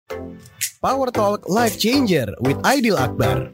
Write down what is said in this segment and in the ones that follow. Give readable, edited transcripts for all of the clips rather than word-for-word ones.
Power Talk Life Changer with Aidil Akbar.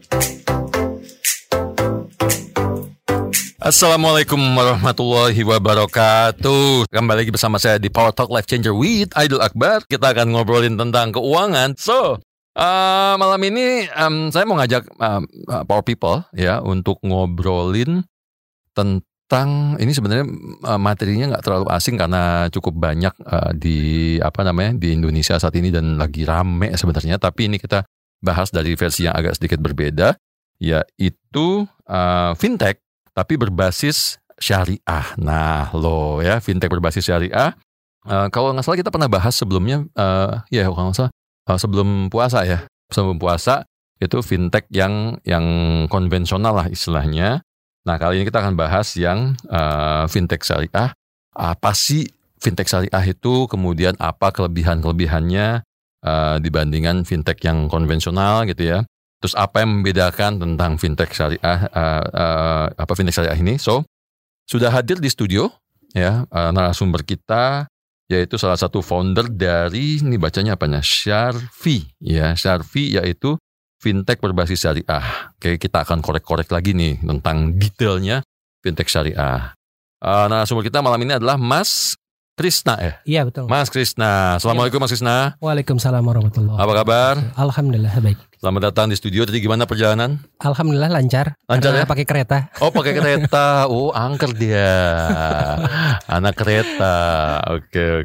Assalamualaikum warahmatullahi wabarakatuh. Kembali lagi bersama saya di Power Talk Life Changer with Aidil Akbar. Kita akan ngobrolin tentang keuangan. Malam ini saya mau ngajak Power People ya untuk ngobrolin tentang ini. Sebenarnya materinya nggak terlalu asing karena cukup banyak di Indonesia saat ini dan lagi rame sebenarnya. Tapi ini kita bahas dari versi yang agak sedikit berbeda, yaitu fintech tapi berbasis syariah. Nah fintech berbasis syariah. Kalau nggak salah kita pernah bahas sebelumnya, kalau nggak salah sebelum puasa ya. Sebelum puasa itu fintech yang konvensional lah istilahnya. Nah kali ini kita akan bahas yang fintech syariah. Apa sih fintech syariah itu? Kemudian apa kelebihan-kelebihannya dibandingkan fintech yang konvensional gitu ya. Terus apa yang membedakan tentang fintech syariah, fintech syariah ini? Sudah hadir di studio ya narasumber kita, yaitu salah satu founder dari, ini bacanya apanya? Sharfi ya, Sharfi yaitu fintech berbasis syariah. Oke, kita akan korek-korek lagi nih tentang detailnya fintech syariah. Narasumber kita malam ini adalah Mas Krisna ya? Iya betul. Mas Krisna, Assalamualaikum Mas Krisna. Waalaikumsalam warahmatullahi wabarakatuh. Apa kabar? Alhamdulillah baik. Selamat datang di studio. Tadi gimana perjalanan? Alhamdulillah lancar. Lancar ya? Pakai kereta. Oh pakai kereta. Oh angker dia. Anak kereta. Oke.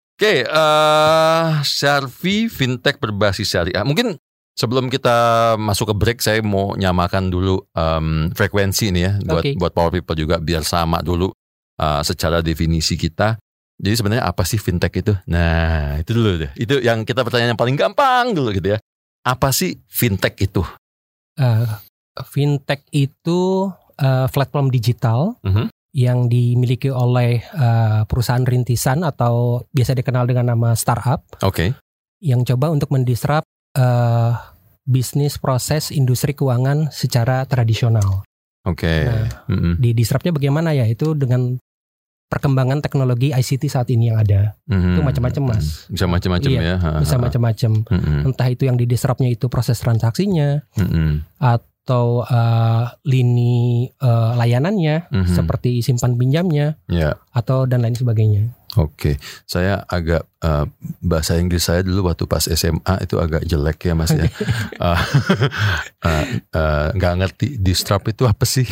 Sharfi fintech berbasis syariah. Mungkin sebelum kita masuk ke break, saya mau nyamakan dulu frekuensi ini ya, buat Power People juga biar sama dulu secara definisi kita. Jadi sebenarnya apa sih fintech itu? Nah itu dulu deh. Itu yang kita pertanyaan yang paling gampang dulu gitu ya. Apa sih fintech itu? Fintech itu platform digital yang dimiliki oleh perusahaan rintisan atau biasa dikenal dengan nama startup. Oke. Yang coba untuk mendisrupt bisnis proses industri keuangan secara tradisional. Oke. Nah, di disruptnya bagaimana ya? Itu dengan perkembangan teknologi ICT saat ini yang ada. Itu macam-macam Mas. Bisa macam-macam ya. Bisa macam-macam. Entah itu yang di disruptnya itu proses transaksinya atau lini layanannya seperti simpan pinjamnya atau dan lain sebagainya. Oke, saya agak bahasa Inggris saya dulu waktu pas SMA itu agak jelek ya Mas ya. Nggak ngerti disrupt itu apa sih?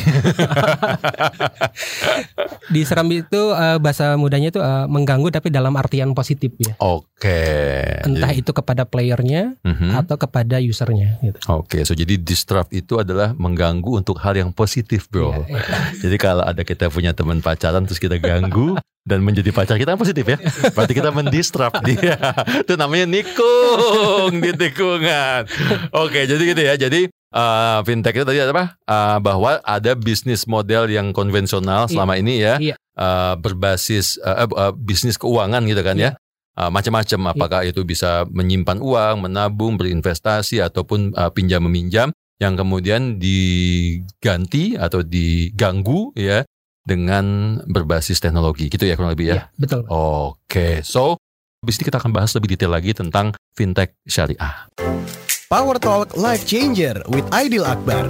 Disrupt itu bahasa mudanya itu mengganggu tapi dalam artian positif ya. Oke. Entah itu kepada playernya atau kepada usernya. Gitu. Oke, jadi disrupt itu adalah mengganggu untuk hal yang positif bro. Iya. Jadi kalau ada kita punya teman pacaran terus kita ganggu dan menjadi pacar kita positif ya. Berarti kita mendisrupt dia. Itu namanya nikung di tikungan. Oke, jadi gitu ya. Jadi fintech itu tadi apa? Bahwa ada bisnis model yang konvensional selama ini ya. Berbasis bisnis keuangan gitu kan ya. Macam-macam, apakah itu bisa menyimpan uang, menabung, berinvestasi ataupun pinjam meminjam yang kemudian diganti atau diganggu ya dengan berbasis teknologi gitu ya kurang lebih ya. Betul. Oke, habis ini kita akan bahas lebih detail lagi tentang fintech syariah. Power Talk Life Changer with Aidil Akbar.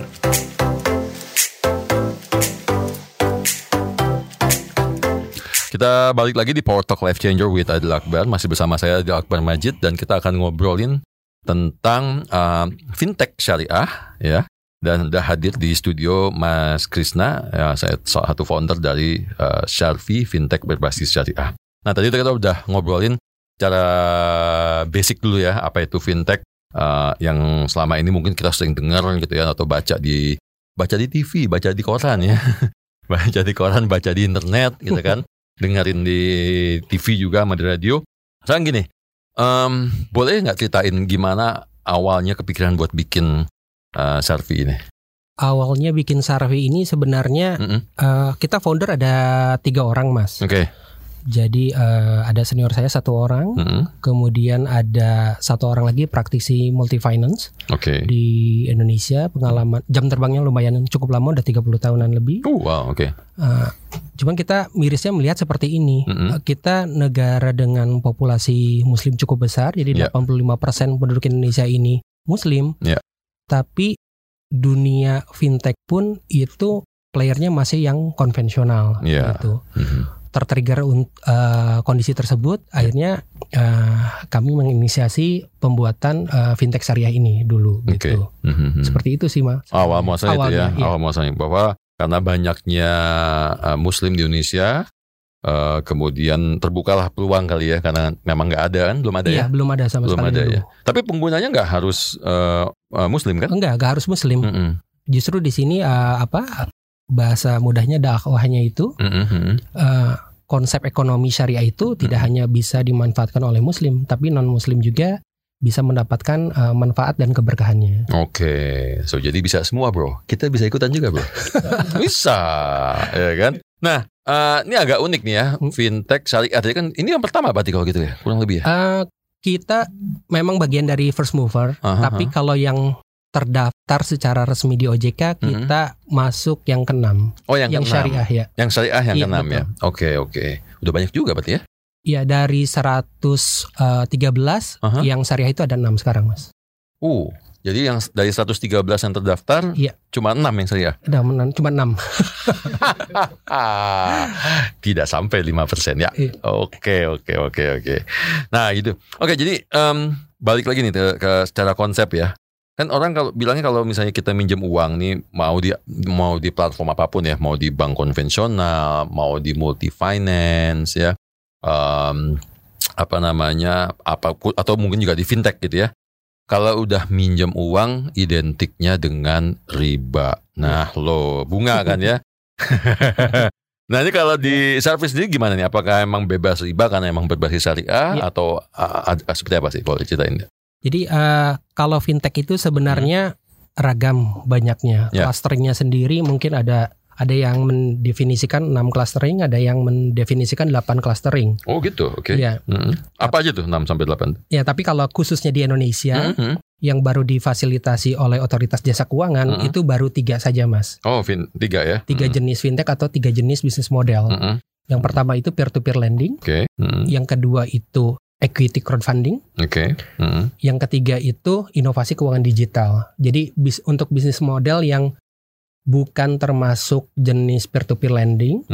Kita balik lagi di Power Talk Life Changer with Aidil Akbar. Masih bersama saya Aidil Akbar Majid dan kita akan ngobrolin tentang fintech syariah ya. Dan sudah hadir di studio Mas Krisna, ya, saya salah satu founder dari Sharfi fintech berbasis syariah. Nah tadi kita udah ngobrolin cara basic dulu ya, apa itu fintech yang selama ini mungkin kita sering dengar gitu ya, atau baca di TV, baca di koran ya, baca di koran, baca di internet gitu kan, dengerin di TV juga sama di radio. Sekarang gini, boleh nggak ceritain gimana awalnya kepikiran buat bikin Sharfi ini? Awalnya bikin Sharfi ini sebenarnya kita founder ada 3 orang Mas. Oke. Jadi ada senior saya 1 orang, kemudian ada 1 orang lagi praktisi multi finance di Indonesia. Pengalaman jam terbangnya lumayan cukup lama, udah 30 tahunan lebih. Wow, oke. Cuman kita mirisnya melihat seperti ini. Kita negara dengan populasi Muslim cukup besar, jadi 85% penduduk Indonesia ini Muslim. Tapi dunia fintech pun itu playernya masih yang konvensional gitu. Tertrigger kondisi tersebut, akhirnya kami menginisiasi pembuatan fintech syariah ini dulu gitu. Seperti itu sih Mas. Awal muasalnya itu ya, awal muasalnya bahwa karena banyaknya Muslim di Indonesia, kemudian terbukalah peluang kali ya, karena memang nggak ada kan, belum ada ya? Belum ada sama belum sekali ada dulu. Ya. Tapi penggunanya nggak harus Muslim kan? Nggak harus Muslim. Justru di sini bahasa mudahnya dakwahnya itu konsep ekonomi syariah itu tidak hanya bisa dimanfaatkan oleh Muslim, tapi non Muslim juga bisa mendapatkan manfaat dan keberkahannya. So jadi bisa semua bro, kita bisa ikutan juga bro. Bisa, ya kan? Nah, ini agak unik nih ya, fintech syariah. Jadi kan ini yang pertama berarti kalau gitu ya, kurang lebih ya. Kita memang bagian dari first mover, tapi kalau yang terdaftar secara resmi di OJK kita masuk yang ke-6. Oh, yang ke-6. Syariah ya. Yang syariah yang ke-6 ya. Oke. Udah banyak juga berarti ya? Iya, dari 113 yang syariah itu ada 6 sekarang, Mas. Jadi yang dari 113 yang terdaftar cuma 6 yang syariah. Cuma 6. Tidak sampai 5% ya. Oke. Nah, gitu. Oke, jadi balik lagi nih ke secara konsep ya. Kan orang kalau bilangnya kalau misalnya kita minjem uang nih mau di platform apapun ya, mau di bank konvensional, mau di multi finance ya, atau mungkin juga di fintech gitu ya. Kalau udah minjem uang identiknya dengan riba. Nah, bunga kan ya. Nah, ini kalau di service sendiri gimana nih? Apakah emang bebas riba karena emang berbasis syariah atau seperti apa sih? Boleh ceritain? Jadi kalau fintech itu sebenarnya ragam banyaknya. Clusteringnya sendiri mungkin ada yang mendefinisikan 6 clustering, ada yang mendefinisikan 8 clustering. Oh gitu, oke. Ya. Apa aja tuh 6-8? Ya, tapi kalau khususnya di Indonesia yang baru difasilitasi oleh Otoritas Jasa Keuangan itu baru 3 saja, Mas. Oh, 3 ya? 3 jenis fintech atau 3 jenis bisnis model. Yang pertama itu peer-to-peer lending. Yang kedua itu equity crowdfunding. Yang ketiga itu inovasi keuangan digital. Jadi untuk bisnis model yang bukan termasuk jenis peer-to-peer lending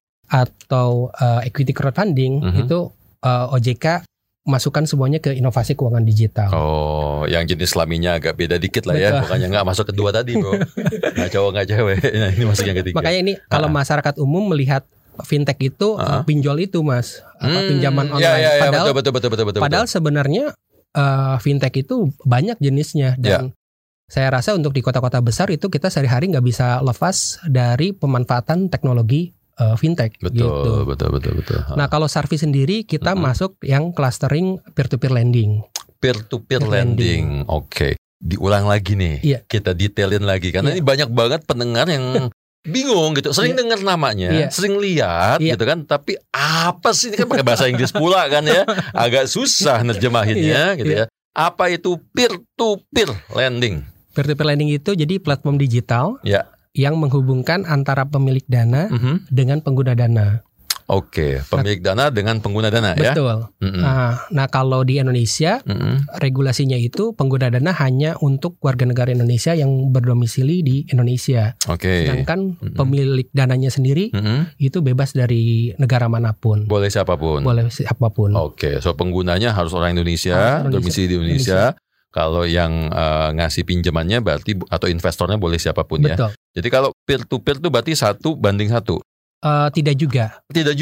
atau equity crowdfunding itu OJK masukkan semuanya ke inovasi keuangan digital. Oh, yang jenis selaminya agak beda dikit lah ya. Makanya nggak masuk kedua tadi bro. Nggak cowok nggak cewek. Nah, ini masuk yang ketiga. Makanya ini kalau masyarakat umum melihat fintech itu pinjol itu Mas, pinjaman online. Padahal sebenarnya fintech itu banyak jenisnya dan saya rasa untuk di kota-kota besar itu kita sehari-hari nggak bisa lepas dari pemanfaatan teknologi fintech. Betul. Nah kalau Sarvi sendiri kita masuk yang clustering peer-to-peer lending. Peer-to-peer lending, oke. Diulang lagi nih, kita detailin lagi karena ini banyak banget pendengar yang bingung gitu, sering dengar namanya, sering lihat gitu kan, tapi apa sih ini kan pakai bahasa Inggris pula kan ya, agak susah nerjemahinnya gitu ya. Apa itu peer-to-peer lending? Peer-to-peer lending itu jadi platform digital yang menghubungkan antara pemilik dana dengan pengguna dana. Oke, pemilik dana dengan pengguna dana ya. Betul. Nah kalau di Indonesia regulasinya itu pengguna dana hanya untuk warga negara Indonesia yang berdomisili di Indonesia. Sedangkan pemilik dananya sendiri itu bebas dari negara manapun. Boleh siapapun. Oke, so penggunanya harus orang Indonesia, domisili di Indonesia. Kalau yang ngasih pinjamannya berarti atau investornya boleh siapapun ya. Jadi kalau peer to peer itu berarti 1 banding 1. Tidak juga.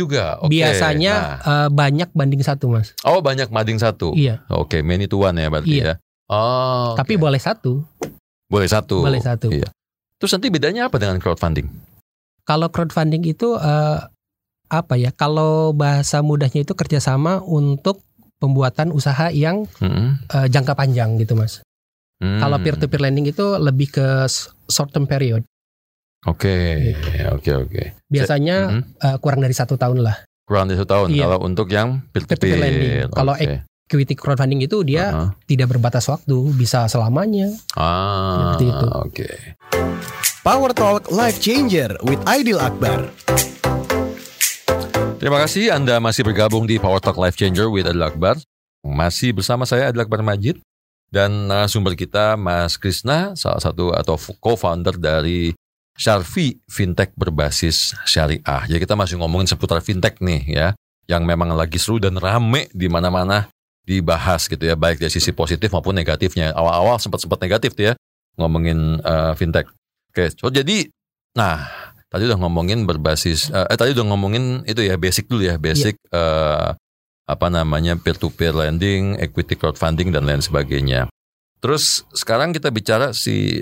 Biasanya banyak banding 1 Mas. Oh, banyak banding 1. Iya. Oke, many to one ya berarti ya. Oh. Tapi boleh 1. Boleh 1. Iya. Terus nanti bedanya apa dengan crowdfunding? Kalau crowdfunding itu kalau bahasa mudahnya itu kerjasama untuk pembuatan usaha yang jangka panjang gitu Mas. Kalau peer-to-peer lending itu lebih ke short term period. Oke. Biasanya kurang dari 1 tahun lah. Kurang dari 1 tahun. Kalau untuk yang peer-to-peer lending. Kalau equity crowdfunding itu dia tidak berbatas waktu, bisa selamanya. Seperti itu. Oke. Power Talk Life Changer with Aidil Akbar. Terima kasih Anda masih bergabung di Power Talk Life Changer with Aidil Akbar. Masih bersama saya Aidil Akbar Majid dan narasumber kita Mas Krisna, salah satu atau co-founder dari Sharfi Fintech berbasis syariah. Jadi kita masih ngomongin seputar fintech nih ya, yang memang lagi seru dan rame di mana-mana dibahas gitu ya, baik dari sisi positif maupun negatifnya. Awal-awal sempat negatif tuh ya ngomongin fintech. Oke, so jadi tadi udah ngomongin berbasis tadi udah ngomongin itu ya, basic dulu ya, basic peer-to-peer lending, equity crowdfunding dan lain sebagainya. Terus sekarang kita bicara si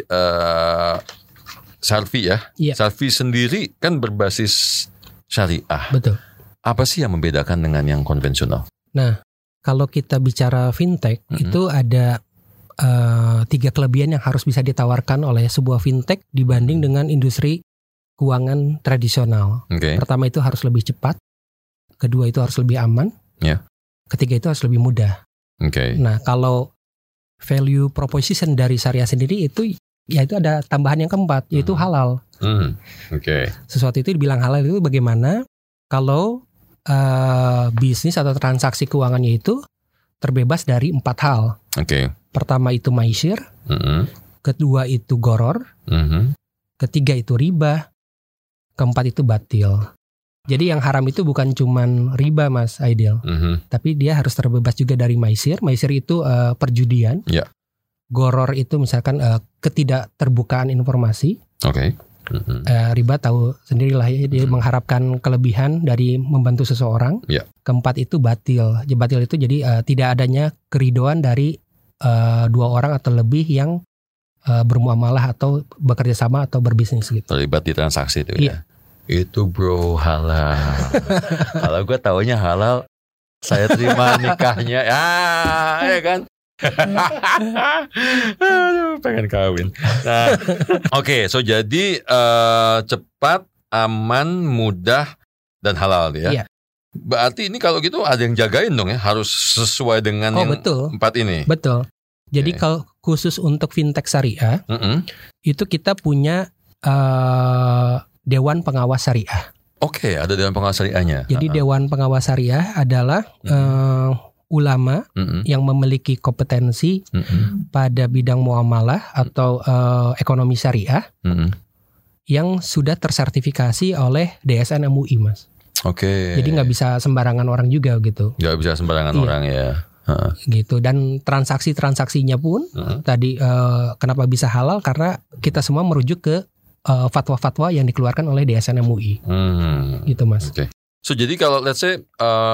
Sharfi ya. Sharfi sendiri kan berbasis syariah. Betul. Apa sih yang membedakan dengan yang konvensional? Nah, kalau kita bicara fintech, itu ada 3 kelebihan yang harus bisa ditawarkan oleh sebuah fintech dibanding dengan industri keuangan tradisional. Pertama itu harus lebih cepat. Kedua itu harus lebih aman. Ketiga itu harus lebih mudah. Nah, kalau value proposition dari syariah sendiri itu yaitu ada tambahan yang keempat, yaitu halal. Sesuatu itu dibilang halal itu bagaimana kalau bisnis atau transaksi keuangannya itu terbebas dari 4 hal. Pertama itu maisir, kedua itu goror, ketiga itu riba, keempat itu batil. Jadi yang haram itu bukan cuman riba Mas Aidil, tapi dia harus terbebas juga dari maisir. Maisir itu perjudian. Goror itu misalkan ketidakterbukaan informasi. Riba tahu sendirilah ya, dia mengharapkan kelebihan dari membantu seseorang. Keempat itu batil. Batil itu jadi tidak adanya keridhoan dari 2 orang atau lebih yang bermuamalah atau bekerja sama atau berbisnis gitu. Terlibat di transaksi itu ya. Itu bro halal. Kalau gue taunya halal, saya terima nikahnya. Ya kan. Aduh, pengen kawin. Nah, so jadi cepat, aman, mudah, dan halal ya. Berarti ini kalau gitu ada yang jagain dong ya, harus sesuai dengan yang betul. 4 ini. Betul. Jadi kalau khusus untuk fintech syariah, itu kita punya Dewan Pengawas Syariah. Ada Dewan Pengawas Syariahnya. Jadi Dewan Pengawas Syariah adalah ulama yang memiliki kompetensi pada bidang muamalah atau ekonomi syariah yang sudah tersertifikasi oleh DSN MUI, Mas. Jadi nggak bisa sembarangan orang juga gitu. Nggak bisa sembarangan orang ya. Gitu. Dan transaksinya pun tadi kenapa bisa halal, karena kita semua merujuk ke fatwa-fatwa yang dikeluarkan oleh DSN MUI. Gitu Mas. So jadi kalau let's say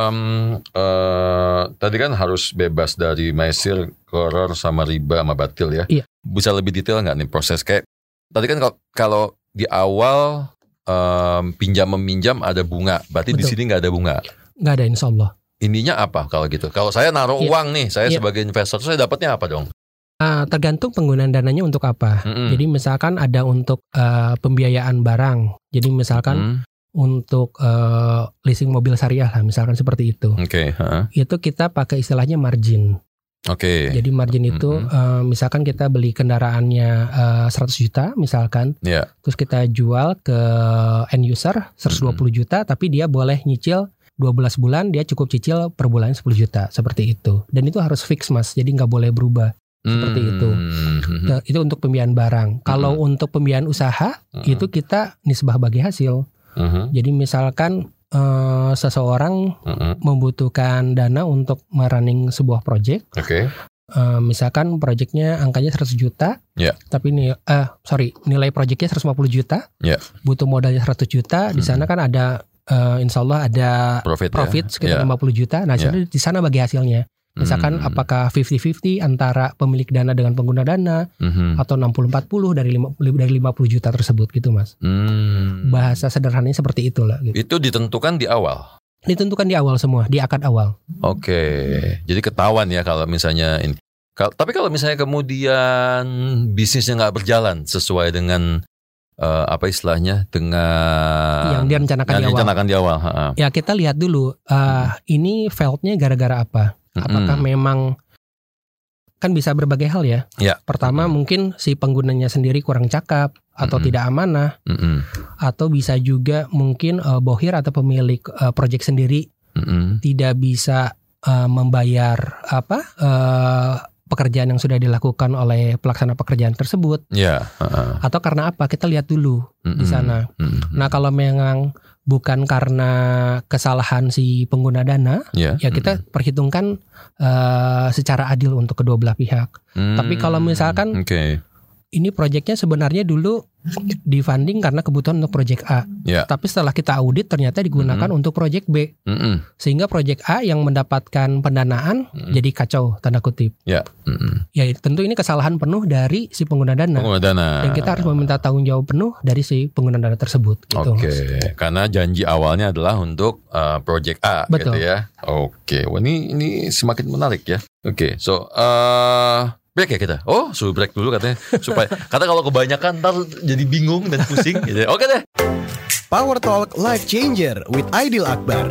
tadi kan harus bebas dari maisir, goror, sama riba, sama batil ya. Bisa lebih detail nggak nih proses kayak tadi kan kalau di awal pinjam-meminjam ada bunga, berarti di sini nggak ada bunga. Nggak ada, insya Allah. Ininya apa kalau gitu? Kalau saya naruh uang nih, saya sebagai investor, saya dapatnya apa dong? Tergantung penggunaan dananya untuk apa. Jadi misalkan ada untuk pembiayaan barang. Jadi misalkan untuk leasing mobil syariah lah, misalkan seperti itu. Itu kita pakai istilahnya margin. Jadi margin itu misalkan kita beli kendaraannya 100 juta misalkan, terus kita jual ke end user 120 juta, tapi dia boleh nyicil 12 bulan, dia cukup cicil per bulan 10 juta, seperti itu. Dan itu harus fix Mas, jadi nggak boleh berubah. Seperti itu. Nah, itu untuk pembiayaan barang. Kalau untuk pembiayaan usaha, itu kita nisbah bagi hasil. Jadi misalkan seseorang membutuhkan dana untuk merunning sebuah project. Misalkan projectnya angkanya 100 juta, tapi nilai projectnya 150 juta, butuh modalnya 100 juta. Di sana kan ada insya Allah ada profit sekitar 50 juta. Nah, di sana bagi hasilnya. Misalkan apakah 50-50 antara pemilik dana dengan pengguna dana, atau 60-40 dari 50 juta tersebut gitu Mas. Bahasa sederhananya seperti itulah gitu. Itu ditentukan di awal? Ditentukan di awal semua, di akad awal. Jadi ketahuan ya kalau misalnya ini. Tapi kalau misalnya kemudian bisnisnya nggak berjalan sesuai dengan apa istilahnya dengan yang direncanakan di awal. Ya kita lihat dulu ini failed-nya gara-gara apa? Apakah memang kan bisa berbagai hal ya. Pertama mungkin si penggunanya sendiri kurang cakap atau tidak amanah, atau bisa juga mungkin bohir atau pemilik project sendiri tidak bisa membayar pekerjaan yang sudah dilakukan oleh pelaksana pekerjaan tersebut. Atau karena apa? Kita lihat dulu di sana. Nah kalau memang bukan karena kesalahan si pengguna dana, ya kita perhitungkan secara adil untuk kedua belah pihak. Tapi kalau misalkan ini proyeknya sebenarnya dulu di-funding karena kebutuhan untuk proyek A. Tapi setelah kita audit ternyata digunakan untuk proyek B. Sehingga proyek A yang mendapatkan pendanaan jadi kacau, tanda kutip. Ya tentu ini kesalahan penuh dari si pengguna dana. Dan kita harus meminta tanggung jawab penuh dari si pengguna dana tersebut. Gitu, karena janji awalnya adalah untuk proyek A. Betul. Gitu ya. Wah, ini semakin menarik ya. So break ya kita. Suruh break dulu katanya supaya kata kalau kebanyakan ntar jadi bingung dan pusing gitu. Oke deh. Power Talk Life Changer with Aidil Akbar.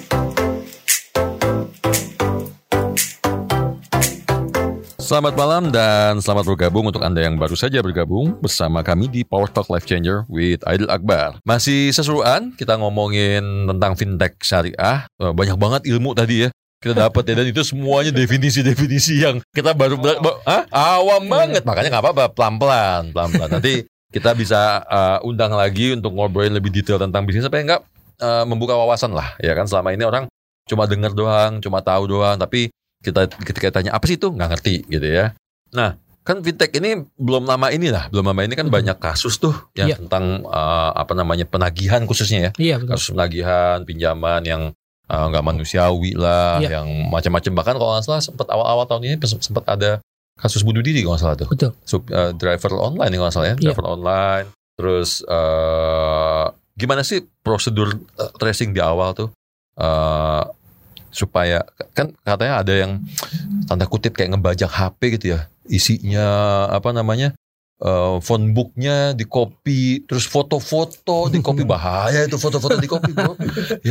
Selamat malam dan selamat bergabung untuk Anda yang baru saja bergabung bersama kami di Power Talk Life Changer with Aidil Akbar. Masih seseruan kita ngomongin tentang fintech syariah. Banyak banget ilmu tadi ya kita dapat ya, dan itu semuanya definisi-definisi yang kita baru awam banget. Makanya nggak apa-apa, pelan-pelan. Nanti kita bisa undang lagi untuk ngobrolin lebih detail tentang bisnis supaya nggak membuka wawasan lah, ya kan. Selama ini orang cuma dengar doang, cuma tahu doang, tapi ketika tanya apa sih itu nggak ngerti gitu ya. Nah kan fintech ini belum lama ini kan banyak kasus tuh yang tentang penagihan khususnya ya. Kasus penagihan pinjaman yang nggak manusiawi lah, yang macam-macam. Bahkan kalau nggak salah sempat awal-awal tahun ini sempat ada kasus bunuh diri kalau nggak salah tuh. Betul. Driver online kalau nggak salah ya, driver online. Terus gimana sih prosedur tracing di awal tuh supaya kan katanya ada yang tanda kutip kayak ngebajak HP gitu ya, isinya phone booknya di copy, terus foto-foto di copy. Bahaya itu foto-foto di copy bro.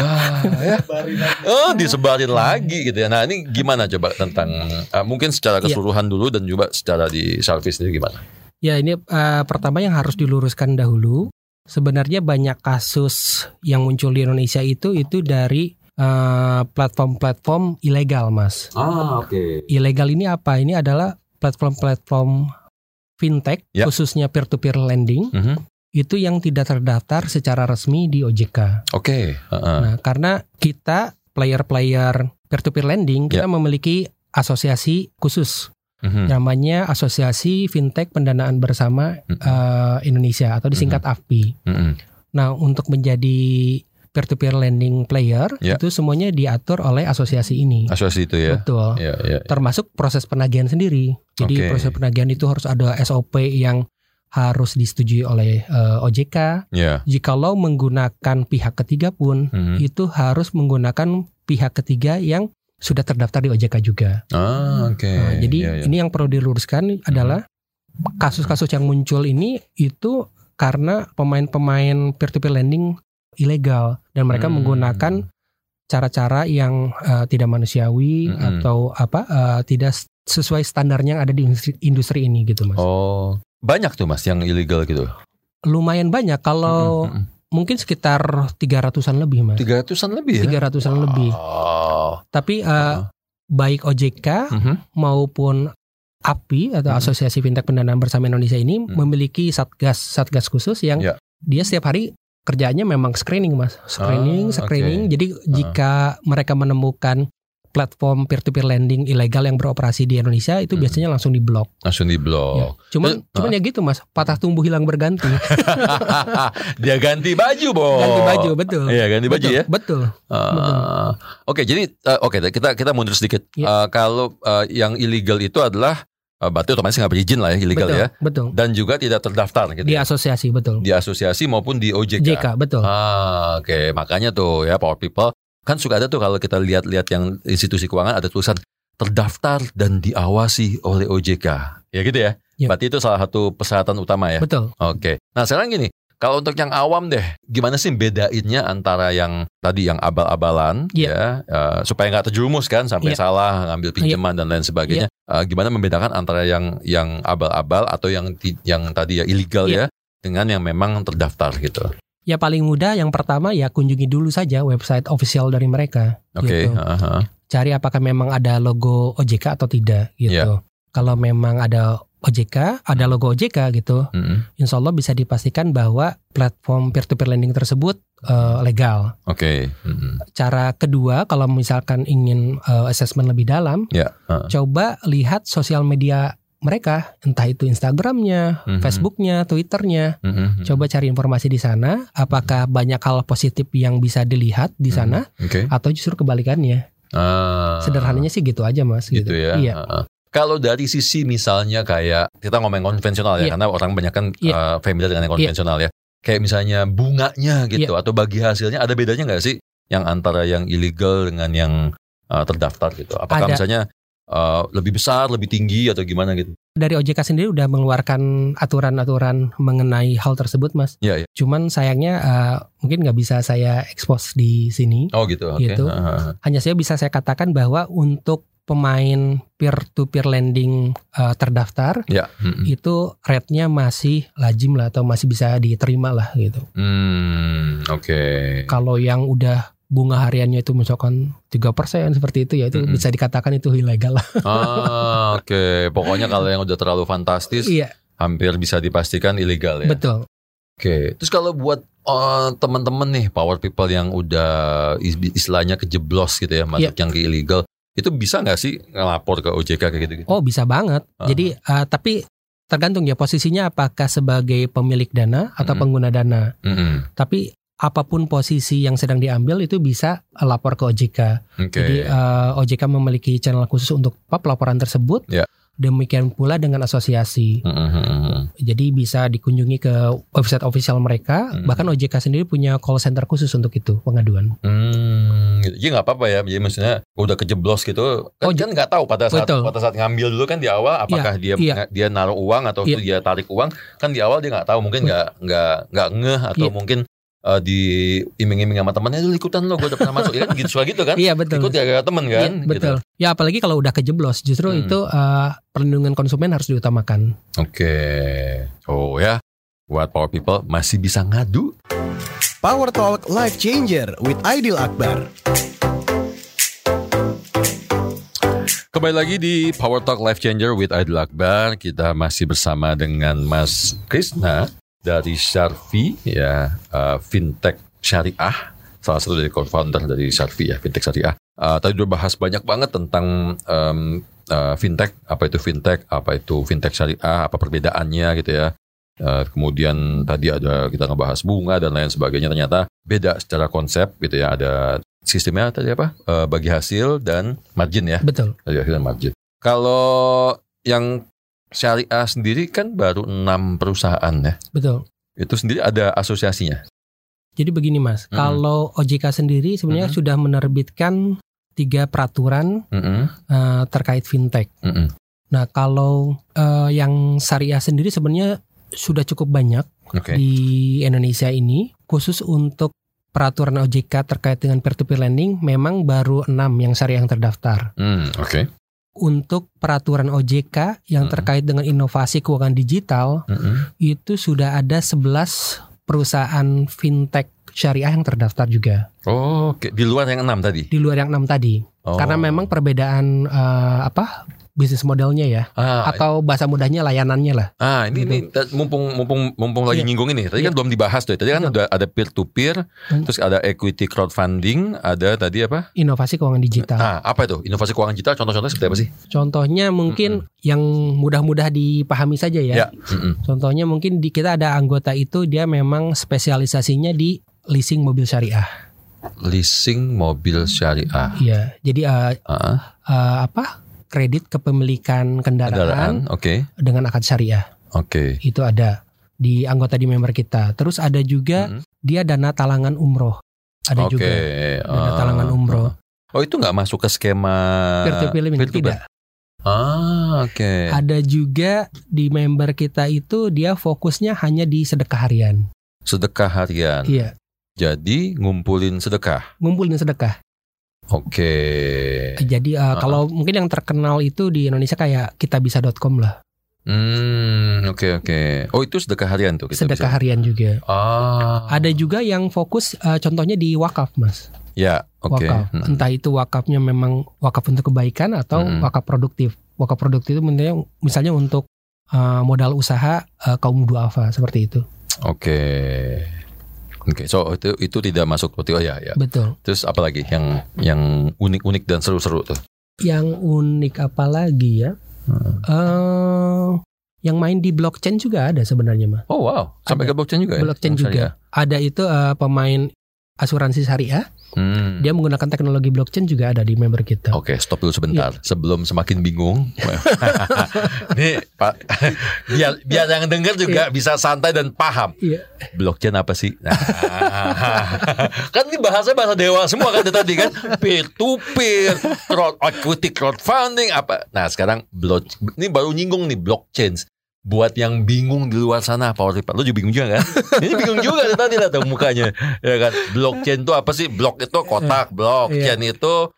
Disebarin lagi gitu ya. Nah ini gimana coba tentang mungkin secara keseluruhan dulu dan juga secara di service ini gimana? Ya ini pertama yang harus diluruskan dahulu, sebenarnya banyak kasus yang muncul di Indonesia itu dari platform-platform ilegal, Mas. Ilegal ini apa? Ini adalah platform-platform fintech, khususnya peer-to-peer lending, itu yang tidak terdaftar secara resmi di OJK. Nah, karena kita player-player peer-to-peer lending, kita memiliki asosiasi khusus, namanya Asosiasi Fintech Pendanaan Bersama Indonesia atau disingkat AFPI. Nah, untuk menjadi peer-to-peer lending player itu semuanya diatur oleh asosiasi ini. Asosiasi itu ya. Betul. Termasuk proses penagihan sendiri. Jadi proses penagihan itu harus ada SOP yang harus disetujui oleh OJK. Jikalau menggunakan pihak ketiga pun itu harus menggunakan pihak ketiga yang sudah terdaftar di OJK juga. Jadi ini yang perlu diluruskan adalah kasus-kasus yang muncul ini itu karena pemain-pemain peer-to-peer lending ilegal dan mereka menggunakan cara-cara yang tidak manusiawi atau tidak sesuai standarnya yang ada di industri ini gitu, Mas. Banyak tuh Mas yang ilegal gitu. Lumayan banyak, kalau mungkin sekitar 300-an lebih, Mas. 300-an lebih ya? 300-an lebih. Tapi baik OJK maupun API atau Asosiasi Fintech Pendanaan Bersama Indonesia ini memiliki satgas khusus yang dia setiap hari kerjaannya memang screening, Mas. Screening. Jadi jika mereka menemukan platform peer-to-peer lending ilegal yang beroperasi di Indonesia itu biasanya langsung diblok. Ya. Cuman ya gitu, Mas. Patah tumbuh hilang berganti. Dia ganti baju, Bos. Ganti baju, betul. Iya, ganti baju ya. Betul. Jadi kita mundur sedikit. Kalau yang ilegal itu adalah berarti otomatis nggak berizin lah ya, ilegal ya. Betul. Dan juga tidak terdaftar gitu. Di asosiasi, betul. Di asosiasi maupun di OJK. Betul. Makanya tuh ya Power People kan suka ada tuh kalau kita lihat yang institusi keuangan ada tulisan terdaftar dan diawasi oleh OJK. Ya gitu ya. Berarti itu salah satu persyaratan utama ya. Betul. Nah sekarang gini, Kalau untuk yang awam deh, gimana sih bedainnya antara yang tadi yang abal-abalan supaya nggak terjerumus kan sampai salah ngambil pinjaman dan lain sebagainya. Gimana membedakan antara yang abal-abal atau yang tadi ya ilegal ya dengan yang memang terdaftar gitu. Ya paling mudah yang pertama ya kunjungi dulu saja website official dari mereka. Oke. Gitu. Cari apakah memang ada logo OJK atau tidak gitu. Kalau memang ada OJK, ada logo OJK gitu, insya Allah bisa dipastikan bahwa platform peer-to-peer lending tersebut legal. Oke. Cara kedua, kalau misalkan ingin assessment lebih dalam, coba lihat sosial media mereka, entah itu Instagramnya, Facebooknya, Twitternya. Coba cari informasi di sana. Apakah banyak hal positif yang bisa dilihat di sana, atau justru kebalikannya? Sederhananya sih gitu aja mas. Gitu ya. Iya. Kalau dari sisi misalnya kayak kita ngomong konvensional ya, karena orang banyak kan familiar dengan yang konvensional ya. Kayak misalnya bunganya gitu atau bagi hasilnya ada bedanya nggak sih yang antara yang ilegal dengan yang terdaftar gitu? Apakah misalnya lebih besar, lebih tinggi atau gimana gitu? Dari OJK sendiri udah mengeluarkan aturan-aturan mengenai hal tersebut, mas. Iya. Cuman sayangnya mungkin nggak bisa saya expose di sini. Oh gitu. Okay. Gitu. Hanya saya bisa saya katakan bahwa untuk pemain peer-to-peer lending terdaftar, itu rate-nya masih lazim lah atau masih bisa diterima lah gitu. Oke. Kalau yang udah bunga hariannya itu misalkan 3% seperti itu ya itu bisa dikatakan itu ilegal. Oke. Pokoknya kalau yang udah terlalu fantastis, hampir bisa dipastikan ilegal ya. Betul. Oke. Terus kalau buat teman-teman nih power people yang udah istilahnya kejeblos gitu ya masuk yang ke ilegal, itu bisa nggak sih ngelapor ke OJK kayak gitu? Oh bisa banget. Jadi tapi tergantung ya posisinya apakah sebagai pemilik dana atau pengguna dana. Tapi apapun posisi yang sedang diambil itu bisa lapor ke OJK. Jadi OJK memiliki channel khusus untuk pelaporan tersebut. Demikian pula dengan asosiasi. Jadi bisa dikunjungi ke website official mereka. Bahkan OJK sendiri punya call center khusus untuk itu pengaduan. Jadi nggak apa-apa ya. Jadi maksudnya udah kejeblos gitu. Kan nggak tahu pada saat ngambil dulu kan di awal apakah dia naruh uang atau dia tarik uang. Kan di awal dia nggak tahu. Mungkin nggak ngeh atau mungkin di iming-iming sama temannya itu ikutan lo, gue udah pernah masuk ya kan gitu kan? Iya betul. Ikut ya teman kan? Iya, betul. Gitu. Ya apalagi kalau udah kejeblos, justru itu perlindungan konsumen harus diutamakan. Oke. Oh ya, buat power people masih bisa ngadu. Power Talk Life Changer with Aidil Akbar. Kembali lagi di Power Talk Life Changer with Aidil Akbar. Kita masih bersama dengan Mas Krisna dari Syarfi ya, fintech syariah, salah satu dari co-founder dari Syarfi ya, fintech syariah. Tadi udah bahas banyak banget tentang fintech, apa itu fintech syariah, apa perbedaannya gitu ya. Kemudian tadi kita ngebahas bunga dan lain sebagainya, ternyata beda secara konsep gitu ya. Ada sistemnya tadi apa? Bagi hasil dan margin ya. Betul. Bagi hasil dan margin. Kalau yang syariah sendiri kan baru 6 perusahaan ya. Betul. Itu sendiri ada asosiasinya. Jadi begini mas, kalau OJK sendiri sebenarnya sudah menerbitkan 3 peraturan terkait fintech. Nah kalau yang syariah sendiri sebenarnya sudah cukup banyak di Indonesia ini. Khusus untuk peraturan OJK terkait dengan peer-to-peer lending memang baru 6 yang syariah yang terdaftar. Untuk peraturan OJK yang terkait dengan inovasi keuangan digital, itu sudah ada 11 perusahaan fintech syariah yang terdaftar juga. Oh, di luar yang 6 tadi? Di luar yang 6 tadi. Karena memang perbedaan bisnis modelnya ya, atau bahasa mudahnya layanannya lah. Ini mumpung lagi nyinggung ini. Tadi kan belum dibahas tuh. Tadi kan udah ada peer to peer, terus ada equity crowdfunding, ada tadi apa? Inovasi keuangan digital. Apa itu? Inovasi keuangan digital contoh-contohnya seperti apa sih? Contohnya mungkin yang mudah-mudah dipahami saja ya. Contohnya mungkin kita ada anggota itu dia memang spesialisasinya di leasing mobil syariah. Leasing mobil syariah. Iya, jadi kredit kepemilikan kendaraan dengan akad syariah. Itu ada di anggota di member kita. Terus ada juga dia dana talangan umroh. Ada juga dana talangan umroh. Oh itu nggak masuk ke skema peer-to-peer lending? Tidak. Ada juga di member kita itu dia fokusnya hanya di sedekah harian. sedekah harian. Iya. Jadi ngumpulin sedekah. Oke. Jadi kalau mungkin yang terkenal itu di Indonesia kayak kitabisa.com lah. Oke. Oh, itu sedekah harian tuh. Sedekah harian juga. Ada juga yang fokus contohnya di wakaf, Mas. Ya, oke. Wakaf. Entah itu wakafnya memang wakaf untuk kebaikan atau wakaf produktif. Wakaf produktif itu misalnya untuk modal usaha kaum duafa seperti itu. Oke. So itu tidak masuk berarti. Oh ya. Betul. Terus apa lagi yang unik-unik dan seru-seru tuh? Yang unik apa lagi ya? Yang main di blockchain juga ada sebenarnya, Mas. Oh wow, sampai ke blockchain juga ya? Blockchain juga. Ada itu pemain asuransi syariah. Dia menggunakan teknologi blockchain juga ada di member kita. Oke, stop dulu sebentar. Sebelum semakin bingung. Nih, Pak, biar yang dengar juga bisa santai dan paham. Blockchain apa sih? Kan ini bahasa dewa semua kan tadi kan, peer to peer, equity crowdfunding apa. Nah, sekarang ini baru nyinggung nih blockchain. Buat yang bingung di luar sana, Power Report, lo juga bingung juga kan? Ini bingung juga tadi lah tuh mukanya, ya kan? Blockchain itu apa sih? Block itu kotak, blockchain itu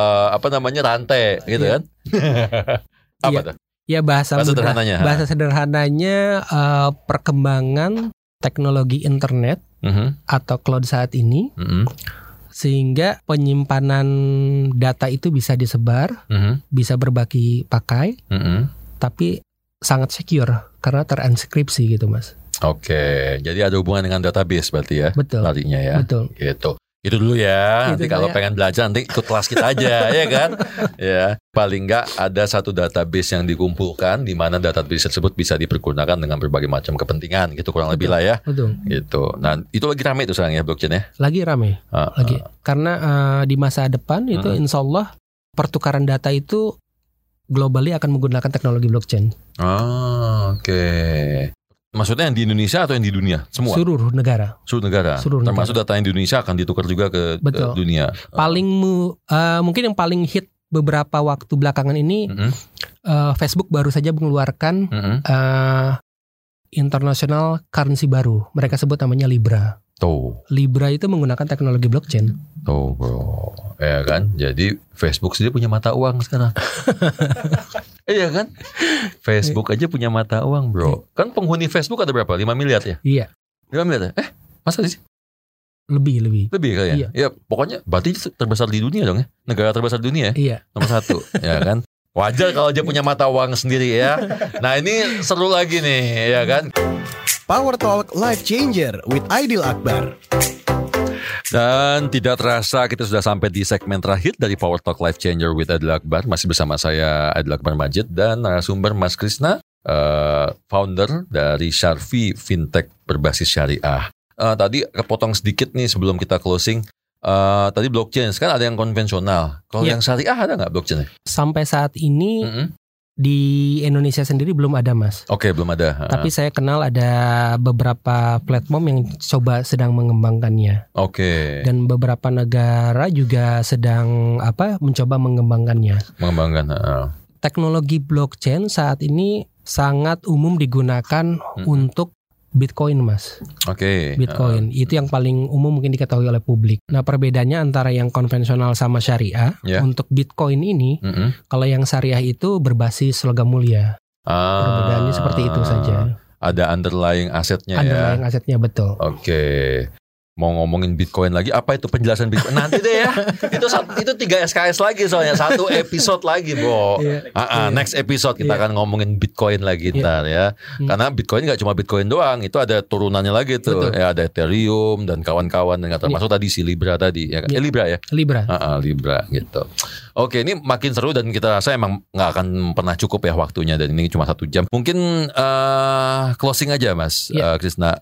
rantai, gitu kan? Apa tuh? Ya bahasa sederhananya perkembangan teknologi internet atau cloud saat ini, sehingga penyimpanan data itu bisa disebar, bisa berbagi pakai, tapi sangat secure karena terenskripsi gitu, Mas. Oke, jadi ada hubungan dengan database berarti ya? Betul. Larinya ya? Betul. Gitu. Itu dulu ya. Nanti kalau pengen belajar nanti ikut kelas kita aja, ya kan? Ya, paling nggak ada satu database yang dikumpulkan di mana database tersebut bisa dipergunakan dengan berbagai macam kepentingan, gitu kurang lebih lah ya. Betul. Gitu. Nah, itu lagi rame itu sekarang ya blockchain ya? Lagi rame. Lagi. Karena di masa depan itu insya Allah pertukaran data itu globally akan menggunakan teknologi blockchain. Oke. Maksudnya yang di Indonesia atau yang di dunia? Semua? Seluruh negara. Termasuk data yang di Indonesia akan ditukar juga ke dunia. Mungkin yang paling hit beberapa waktu belakangan ini, Facebook baru saja mengeluarkan international currency baru. Mereka sebut namanya Libra. Libra itu menggunakan teknologi blockchain. Bro, ya kan? Jadi Facebook sendiri punya mata uang sekarang. Iya kan? Facebook aja punya mata uang, bro. Kan penghuni Facebook ada berapa? 5 miliar ya? Iya. 5 miliar ya? Masa sih? Lebih kali ya? Iya. Ya, pokoknya berarti terbesar di dunia dong ya? Negara terbesar di dunia ya? Iya. Nomor 1, ya kan? Wajar kalau dia punya mata uang sendiri ya. Nah, ini seru lagi nih, ya kan? Power Talk Life Changer with Aidil Akbar. Dan tidak terasa kita sudah sampai di segmen terakhir dari Power Talk Life Changer with Aidil Akbar. Masih bersama saya Aidil Akbar Majid dan narasumber Mas Krisna, founder dari Sharfi Fintech berbasis syariah. Tadi kepotong sedikit nih sebelum kita closing. Tadi blockchain, sekarang ada yang konvensional. Kalau yang syariah ada nggak blockchain? Sampai saat ini di Indonesia sendiri belum ada, Mas. Oke, belum ada. Tapi saya kenal ada beberapa platform yang sedang mengembangkannya. Oke. Dan beberapa negara juga sedang mencoba mengembangkannya. Teknologi blockchain saat ini sangat umum digunakan untuk Bitcoin, Mas. Oke. Bitcoin itu yang paling umum mungkin diketahui oleh publik. Nah, perbedaannya antara yang konvensional sama syariah, untuk Bitcoin ini, kalau yang syariah itu berbasis logam mulia. Perbedaannya seperti itu saja. Ada underlying asetnya ya. Underlying asetnya, betul. Oke. Mau ngomongin Bitcoin lagi, apa itu penjelasan Bitcoin? Nanti deh ya. Itu 3 SKS lagi soalnya, 1 episode lagi, Bro. Next episode kita akan ngomongin Bitcoin lagi ntar ya. Karena Bitcoin nggak cuma Bitcoin doang, itu ada turunannya lagi tuh. Ya, ada Ethereum dan kawan-kawan, dan termasuk tadi si Libra tadi ya. Libra ya? Libra gitu. Oke, ini makin seru dan kita rasa emang nggak akan pernah cukup ya waktunya, dan ini cuma 1 jam. Mungkin closing aja, Mas Krisna.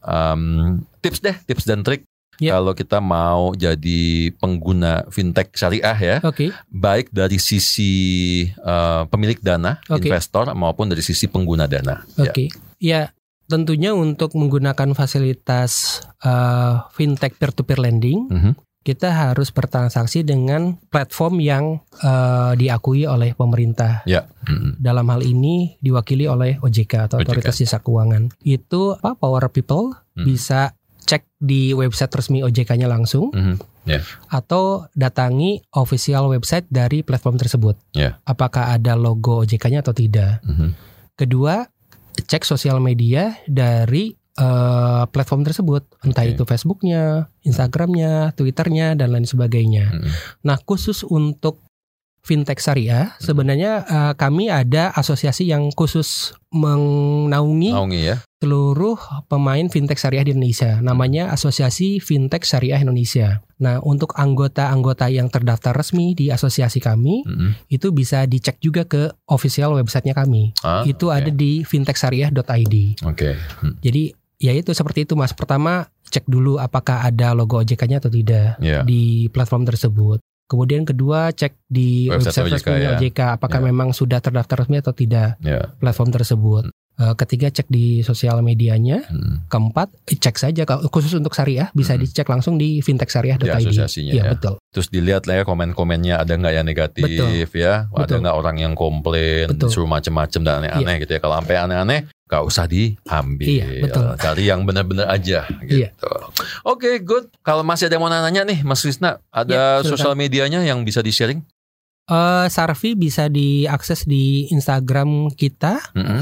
Tips dan trik. Kalau kita mau jadi pengguna fintech syariah ya, baik dari sisi pemilik dana, investor, maupun dari sisi pengguna dana. Ya, tentunya untuk menggunakan fasilitas fintech peer-to-peer lending, kita harus bertransaksi dengan platform yang diakui oleh pemerintah. Dalam hal ini diwakili oleh OJK atau Otoritas Jasa Keuangan. Itu Power People bisa cek di website resmi OJK-nya langsung, atau datangi official website dari platform tersebut. Apakah ada logo OJK-nya atau tidak. Kedua, cek sosial media dari platform tersebut, entah itu Facebooknya, Instagramnya, Twitternya, dan lain sebagainya. Nah, khusus untuk fintech syariah, sebenarnya kami ada asosiasi yang khusus menaungi seluruh pemain fintech syariah di Indonesia. Namanya Asosiasi Fintech Syariah Indonesia. Nah, untuk anggota-anggota yang terdaftar resmi di asosiasi kami, itu bisa dicek juga ke official websitenya kami. Itu ada di fintechsyariah.id. Jadi ya itu seperti itu Mas. Pertama, cek dulu apakah ada logo OJK-nya atau tidak di platform tersebut. Kemudian kedua, cek di website resmi OJK apakah memang sudah terdaftar resmi atau tidak platform tersebut. Ketiga, cek di sosial medianya. Keempat, cek saja khusus untuk syariah bisa dicek langsung di fintechsyariah.id. Iya, betul. Terus dilihat lah ya komen-komennya ada nggak yang negatif, ada nggak orang yang komplain, disuruh macam-macam dan aneh-aneh gitu ya. Kalau sampai aneh-aneh, gak usah diambil. Cari yang benar-benar aja gitu. Oke, good. Kalau masih ada yang mau nanya nih, Mas Krisna, ada sosial medianya yang bisa di-sharing? Sarfi bisa diakses di Instagram kita,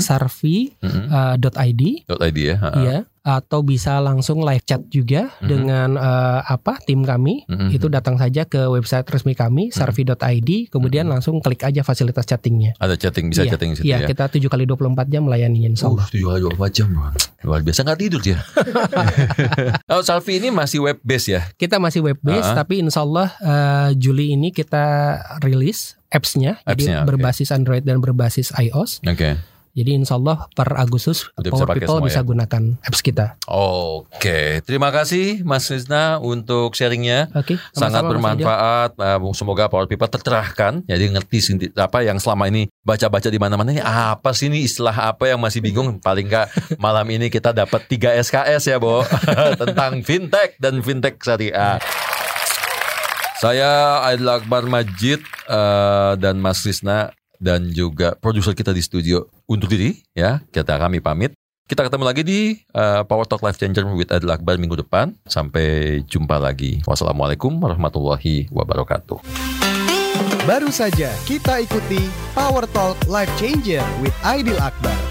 sarfi.id. Iya. Atau bisa langsung live chat juga dengan tim kami. Itu datang saja ke website resmi kami, sarfi.id. Kemudian langsung klik aja fasilitas chattingnya. Ada chatting, bisa chatting situ ya. Iya, kita 7x24 jam melayaninya, insyaallah. 7x24 jam, luar biasa, nggak tidur dia. Sarfi ini masih web base ya? Kita masih web base, tapi insyaallah Juli ini kita rilis apps-nya. Jadi berbasis Android dan berbasis iOS. Jadi insyaallah per Agustus Power People bisa gunakan apps kita. Terima kasih Mas Krisna untuk sharingnya. Sangat bermanfaat. Semoga Power People tercerahkan. Jadi ngerti apa yang selama ini baca-baca di mana-mana ini apa sih ini istilah apa yang masih bingung. Paling nggak malam ini kita dapat 3 SKS ya Bo tentang fintech dan fintech syariah. Saya Aidil Akbar Majid dan Mas Krisna dan juga produser kita di studio untuk diri ya. Kami pamit. Kita ketemu lagi di Power Talk Life Changer with Aidil Akbar minggu depan. Sampai jumpa lagi. Wassalamualaikum warahmatullahi wabarakatuh. Baru saja kita ikuti Power Talk Life Changer with Aidil Akbar.